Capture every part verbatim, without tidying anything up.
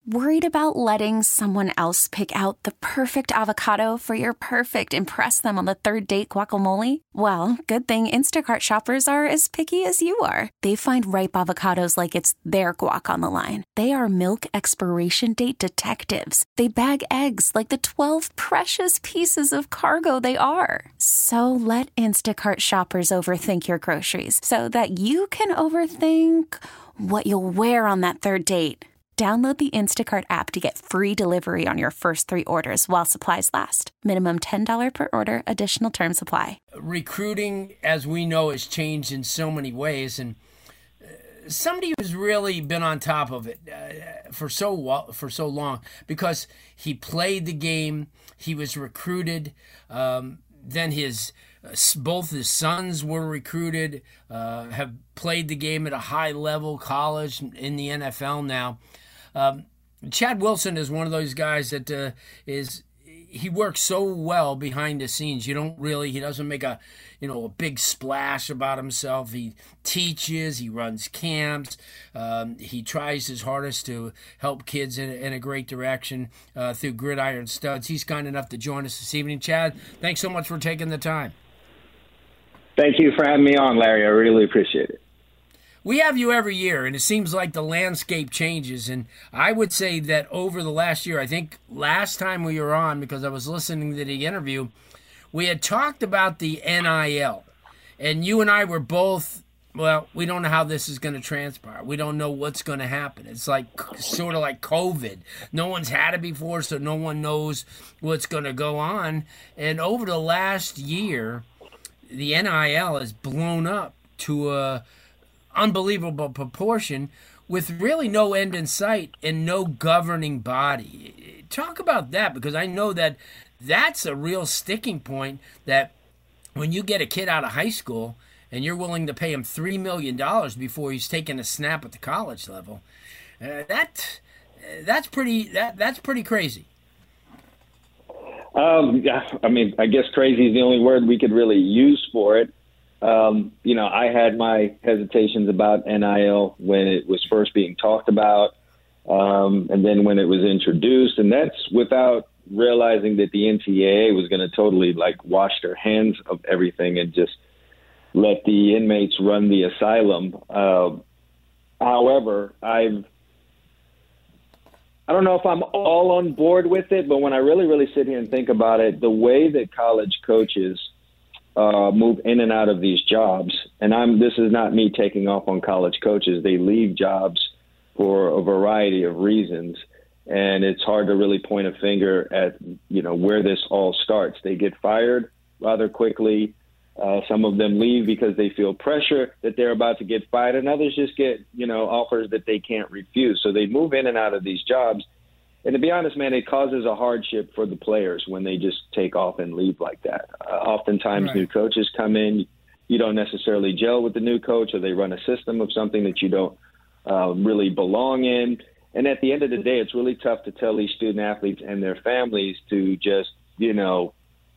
Worried about letting someone else pick out the perfect avocado for your perfect impress them on the third date guacamole? Well, good thing Instacart shoppers are as picky as you are. They find ripe avocados like it's their guac on the line. They are milk expiration date detectives. They bag eggs like the twelve precious pieces of cargo they are. So let Instacart shoppers overthink your groceries so that you can overthink what you'll wear on that third date. Download the Instacart app to get free delivery on your first three orders while supplies last. Minimum ten dollars per order. Additional terms apply. Recruiting, as we know, has changed in so many ways. And somebody who's really been on top of it uh, for so for so long, because he played the game, he was recruited, um, then his both his sons were recruited, uh, have played the game at a high level, college, in the N F L now. Um, Chad Wilson is one of those guys that uh, is he works so well behind the scenes. You don't really he doesn't make a you know a big splash about himself. He teaches, he runs camps, um, he tries his hardest to help kids in, in a great direction uh, through Gridiron Studs. He's kind enough to join us this evening. Chad, thanks so much for taking the time. Thank you for having me on, Larry. I really appreciate it. We have you every year, and it seems like the landscape changes. And I would say that over the last year, I think last time we were on, because I was listening to the interview, we had talked about the N I L. And you and I were both, well, we don't know how this is going to transpire. We don't know what's going to happen. It's like sort of like COVID. No one's had it before, so no one knows what's going to go on. And over the last year, the N I L has blown up to a unbelievable proportion with really no end in sight and no governing body. Talk about that, because I know that that's a real sticking point, that when you get a kid out of high school and you're willing to pay him three million dollars before he's taking a snap at the college level, uh, that that's pretty that that's pretty crazy. Um, yeah, I mean, I guess crazy is the only word we could really use for it. Um, you know, I had my hesitations about N I L when it was first being talked about, um, and then when it was introduced, and that's without realizing that the N C double A was going to totally like wash their hands of everything and just let the inmates run the asylum. Uh, however, I've I don't know if I'm all on board with it, but when I really, really sit here and think about it, the way that college coaches uh, move in and out of these jobs, and I'm this is not me taking off on college coaches. They leave jobs for a variety of reasons, and it's hard to really point a finger at, you know, where this all starts. They get fired rather quickly. Uh, some of them leave because they feel pressure that they're about to get fired, and others just get, you know, offers that they can't refuse. So they move in and out of these jobs. And to be honest, man, it causes a hardship for the players when they just take off and leave like that. Uh, oftentimes right. New coaches come in. You don't necessarily gel with the new coach, or they run a system of something that you don't uh, really belong in. And at the end of the day, it's really tough to tell these student athletes and their families to just, you know,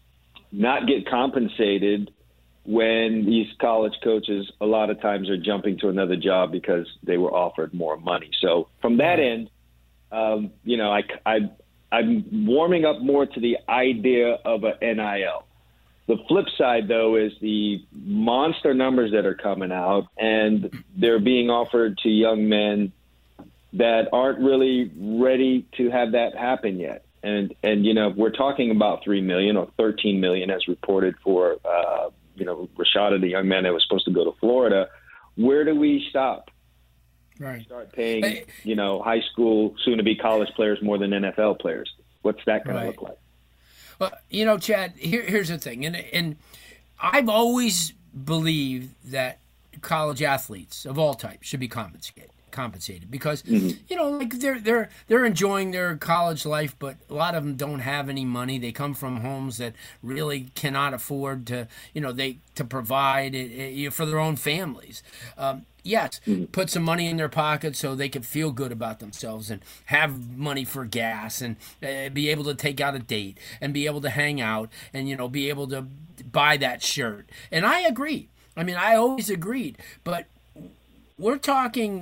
not get compensated when these college coaches a lot of times are jumping to another job because they were offered more money. So from that end, um, you know, I, I, I'm warming up more to the idea of an N I L. The flip side, though, is the monster numbers that are coming out, and they're being offered to young men that aren't really ready to have that happen yet. And, and you know, we're talking about three million dollars or thirteen million dollars as reported for, uh, you know, Rashada, the young man that was supposed to go to Florida. Where do we stop? Right. Start paying, hey. you know, high school, soon-to-be college players more than N F L players. What's that going right. to look like? Well, you know, Chad, here, here's the thing. And, and I've always believed that college athletes of all types should be compensated. compensated because mm-hmm. you know, like they're they're they're enjoying their college life, but a lot of them don't have any money. They come from homes that really cannot afford to, you know, they to provide it, it, for their own families. Um, yes, mm-hmm. put some money in their pocket so they can feel good about themselves and have money for gas and uh, be able to take out a date and be able to hang out and, you know, be able to buy that shirt. And I agree. I mean, I always agreed, but we're talking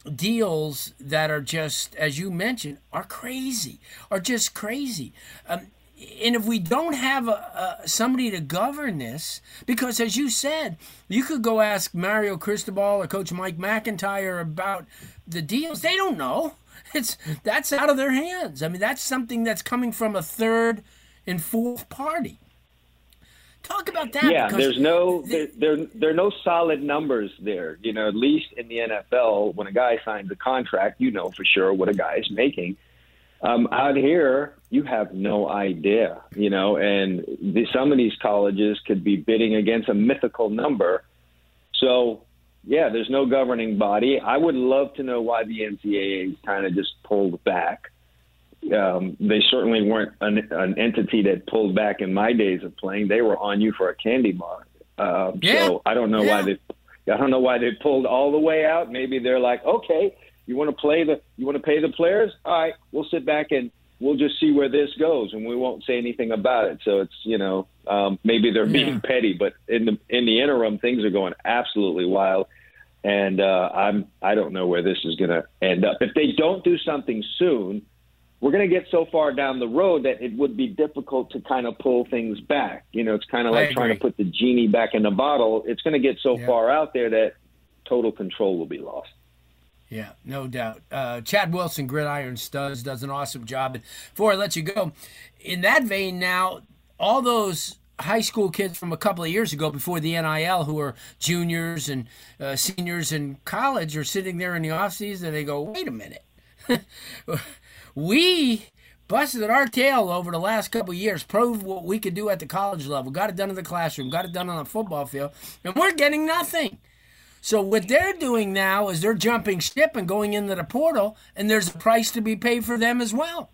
deals that are just, as you mentioned, are crazy, are just crazy. Um, and if we don't have a, a, somebody to govern this, because as you said, you could go ask Mario Cristobal or Coach Mike McIntyre about the deals. They don't know. It's that's out of their hands. I mean, that's something that's coming from a third and fourth party. Talk about that. Yeah, there's no there, there there are no solid numbers there. You know, at least in the N F L, when a guy signs a contract, you know for sure what a guy is making. Um, out here, you have no idea. You know, and the, some of these colleges could be bidding against a mythical number. So, yeah, there's no governing body. I would love to know why the N C double A kind of just pulled back. Um, they certainly weren't an, an entity that pulled back in my days of playing. They were on you for a candy bar. Uh, yeah. So I don't know yeah. why they, I don't know why they pulled all the way out. Maybe they're like, okay, you want to play the, you want to pay the players? All right, we'll sit back and we'll just see where this goes, and we won't say anything about it. So it's, you know, um, maybe they're being yeah. petty, but in the in the interim, things are going absolutely wild. And uh, I'm I don't know where this is going to end up. If they don't do something soon, we're going to get so far down the road that it would be difficult to kind of pull things back. You know, it's kind of like trying to put the genie back in the bottle. It's going to get so yeah. far out there that total control will be lost. Yeah, no doubt. Uh, Chad Wilson, Gridiron Studs, does an awesome job. And before I let you go, in that vein now, all those high school kids from a couple of years ago before the N I L who are juniors and uh, seniors in college are sitting there in the offseason and they go, wait a minute. We busted our tail over the last couple of years, proved what we could do at the college level, got it done in the classroom, got it done on the football field, and we're getting nothing. So what they're doing now is they're jumping ship and going into the portal, and there's a price to be paid for them as well.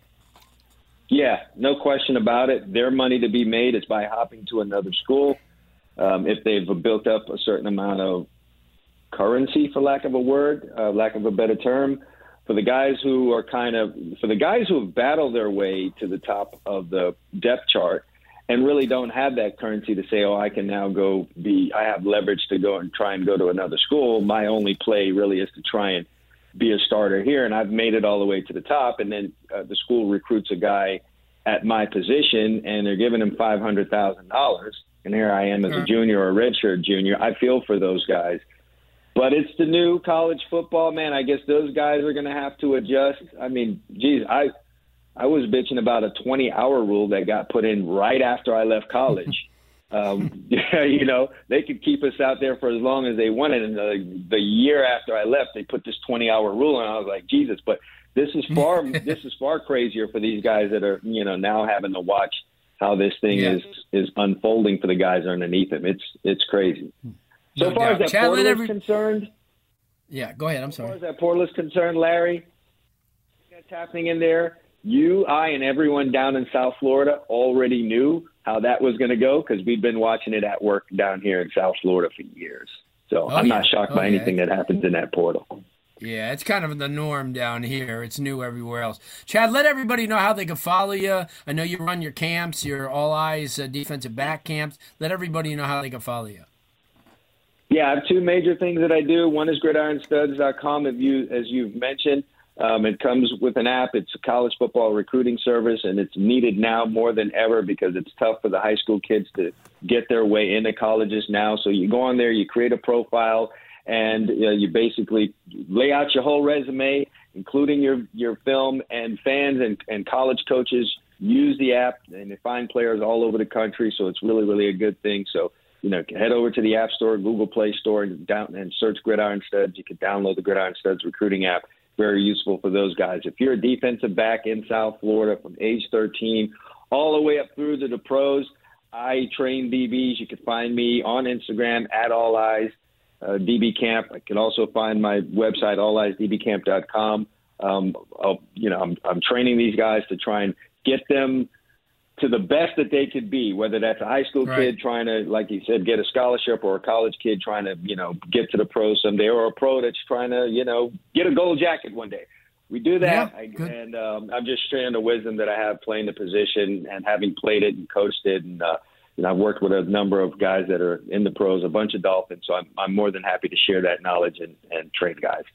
Yeah, no question about it. Their money to be made is by hopping to another school. Um, if they've built up a certain amount of currency, for lack of a word, uh, lack of a better term, for the guys who are kind of, for the guys who have battled their way to the top of the depth chart and really don't have that currency to say, oh, I can now go be, I have leverage to go and try and go to another school. My only play really is to try and be a starter here. And I've made it all the way to the top. And then uh, the school recruits a guy at my position and they're giving him five hundred thousand dollars. And here I am as a junior or a redshirt junior. I feel for those guys. But it's the new college football, man. I guess those guys are going to have to adjust. I mean, geez, I I was bitching about a twenty-hour rule that got put in right after I left college. um, you know, they could keep us out there for as long as they wanted. And the, the year after I left, they put this twenty-hour rule, and I was like, Jesus. But this is far this is far crazier for these guys that are, you know, now having to watch how this thing yeah. is is unfolding for the guys underneath them. It's it's crazy. So no far doubt. as that portal every... is concerned, yeah, go ahead. I'm sorry. As far as that portal is concerned, Larry, that's happening in there. You, I, and everyone down in South Florida already knew how that was going to go because we've been watching it at work down here in South Florida for years. So oh, I'm yeah. not shocked oh, by yeah. anything that happens in that portal. Yeah, it's kind of the norm down here. It's new everywhere else. Chad, let everybody know how they can follow you. I know you run your camps, your All Eyes uh, defensive back camps. Let everybody know how they can follow you. Yeah, I have two major things that I do. One is gridiron studs dot com, as, you, as you've mentioned. Um, it comes with an app. It's a college football recruiting service, and it's needed now more than ever because it's tough for the high school kids to get their way into colleges now. So you go on there, you create a profile, and uh, you basically lay out your whole resume, including your, your film, and fans and, and college coaches use the app, and they find players all over the country. So it's really, really a good thing. So you know, head over to the App Store, Google Play Store, and down and search Gridiron Studs. You can download the Gridiron Studs recruiting app. Very useful for those guys. If you're a defensive back in South Florida from age thirteen all the way up through to the pros, I train D Bs. You can find me on Instagram at All Eyes uh, D B Camp. I can also find my website, all eyes d b camp dot com. Um, you know, I'm, I'm training these guys to try and get them to the best that they could be, whether that's a high school right. kid trying to, like you said, get a scholarship, or a college kid trying to, you know, get to the pros someday, or a pro that's trying to, you know, get a gold jacket one day. We do that, yeah, I, and um, I'm just sharing the wisdom that I have playing the position and having played it and coached it, and uh, you know, I've worked with a number of guys that are in the pros, a bunch of Dolphins, so I'm, I'm more than happy to share that knowledge and, and train guys.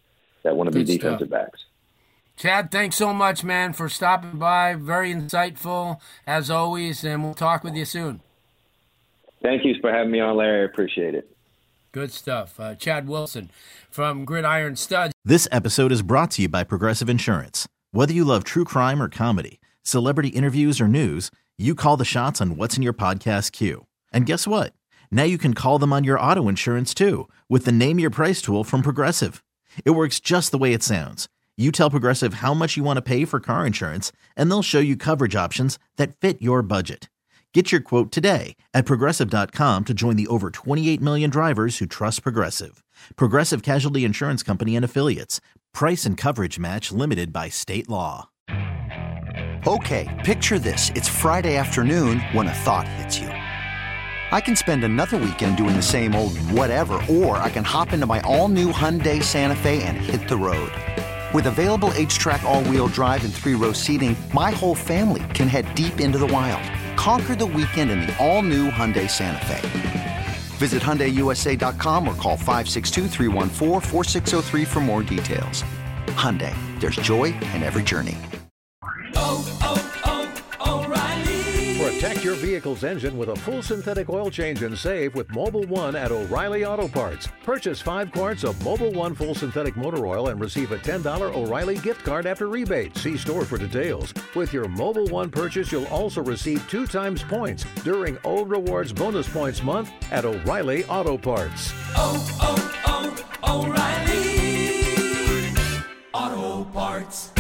that want to be Good defensive stuff. backs. Chad, thanks so much, man, for stopping by. Very insightful, as always, and we'll talk with you soon. Thank you for having me on, Larry. I appreciate it. Good stuff. Uh, Chad Wilson from Gridiron Studs. This episode is brought to you by Progressive Insurance. Whether you love true crime or comedy, celebrity interviews or news, you call the shots on what's in your podcast queue. And guess what? Now you can call them on your auto insurance too with the Name Your Price tool from Progressive. It works just the way it sounds. You tell Progressive how much you want to pay for car insurance, and they'll show you coverage options that fit your budget. Get your quote today at Progressive dot com to join the over twenty-eight million drivers who trust Progressive. Progressive Casualty Insurance Company and Affiliates. Price and coverage match limited by state law. Okay, picture this. It's Friday afternoon when a thought hits you. I can spend another weekend doing the same old whatever, or I can hop into my all-new Hyundai Santa Fe and hit the road. With available H-Track all-wheel drive and three-row seating, my whole family can head deep into the wild. Conquer the weekend in the all-new Hyundai Santa Fe. Visit Hyundai U S A dot com or call five six two, three one four, four six zero three for more details. Hyundai, there's joy in every journey. Oh, oh, oh, O'Reilly. Protect your vehicle's engine with a full synthetic oil change and save with Mobil one at O'Reilly Auto Parts. Purchase five quarts of Mobil one full synthetic motor oil and receive a ten dollars O'Reilly gift card after rebate. See store for details. With your Mobil one purchase, you'll also receive two times points during O Rewards Bonus Points Month at O'Reilly Auto Parts. Oh, oh, oh, O'Reilly Auto Parts.